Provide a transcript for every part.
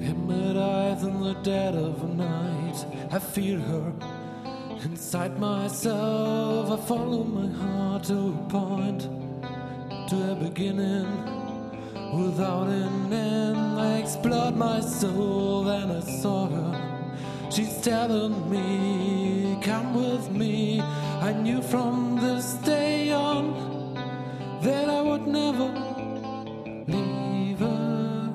At midnight in the dead of the night, I feel her inside myself. I follow my heart to a point, to a beginning without an end. I explored my soul, then I saw her. She's telling me, come with me. I knew from this day on that I would never leave her.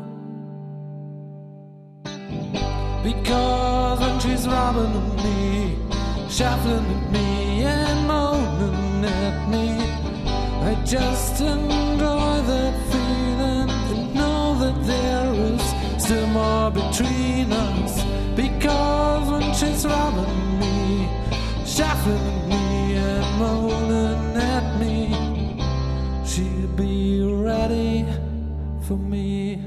Because when she's rubbing on me, shuffling at me and moaning at me, I just enjoy that feeling and know that there is still more between us. Because when she's rubbing me, shuffling at me and moaning at me, she'll be ready for me.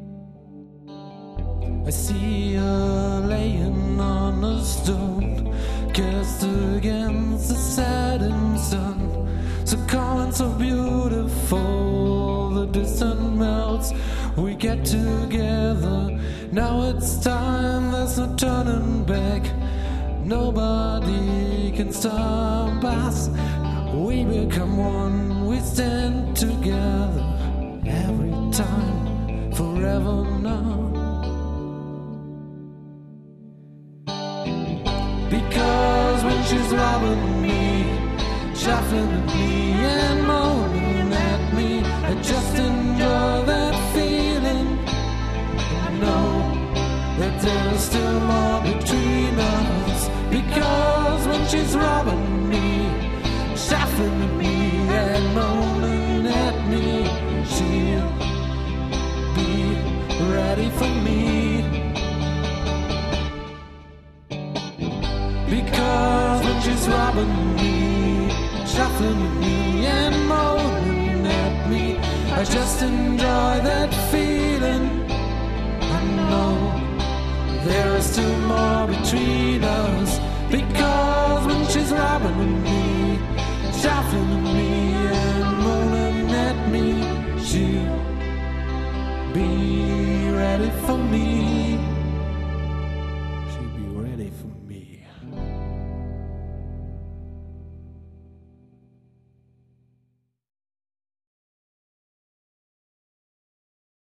I see her laying on a stone, cast against the setting sun. So calm and so beautiful, the distance melts, we get together. Now it's time, there's no turning back. Nobody can stop us. We become one, we stand together. Every time, forever now. Because when she's rubbing me, shuffling at me and moaning at me, I just enjoy that feeling. I know that there's still more between us. Because when she's rubbing me, shuffling at me and moaning at me, she'll be ready for me. Because when she's rubbing me, shuffling at me and moaning at me, I just enjoy that feeling. I know there is still more between us. Because when she's rubbing at me, shuffling at me and moaning at me, she'll be ready for me.